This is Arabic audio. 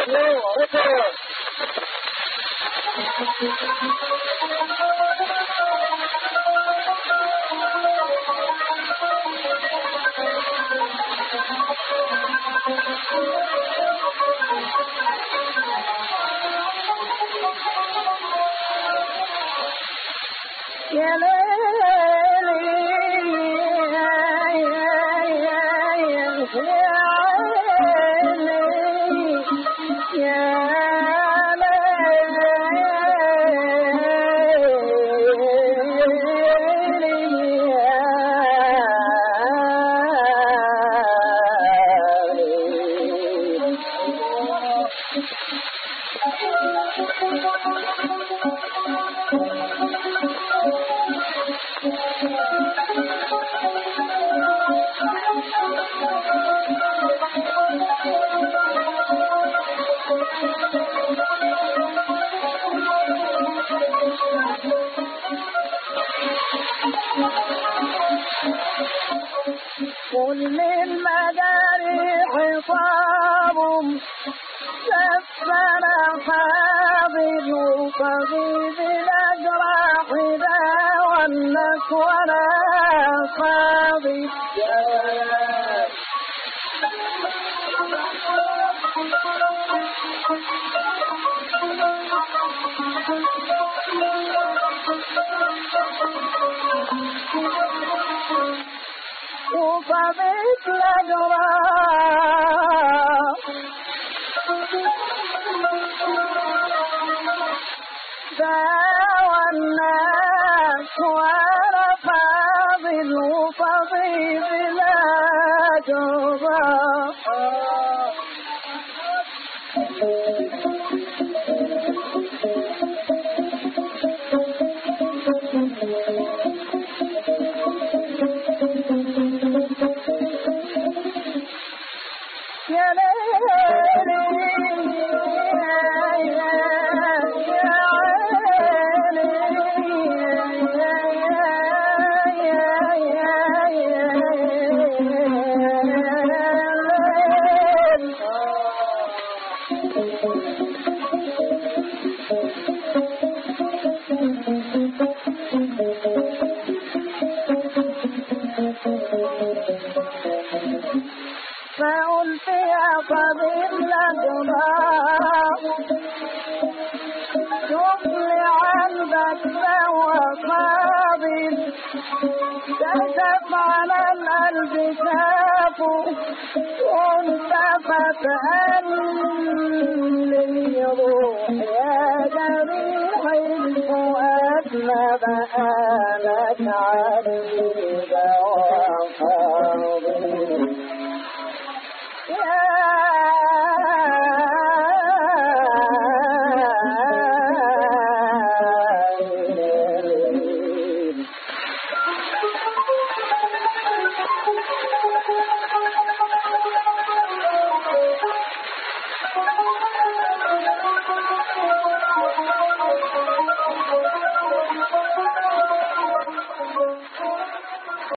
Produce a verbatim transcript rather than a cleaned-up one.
يا كل المجاري حصاب سفنا حاضر وطبيب الأجراح داوى الناس ولا صابر وطبيب الأجراح داوى الناس ولا فاضل وطبيب الأجراح يا فقلت يا طبيب الأجراح شوف لي عندك دواء صابر كشف على القلب شافه وانت فتقلي روح يا جريح الفؤاد ما بقالك عارف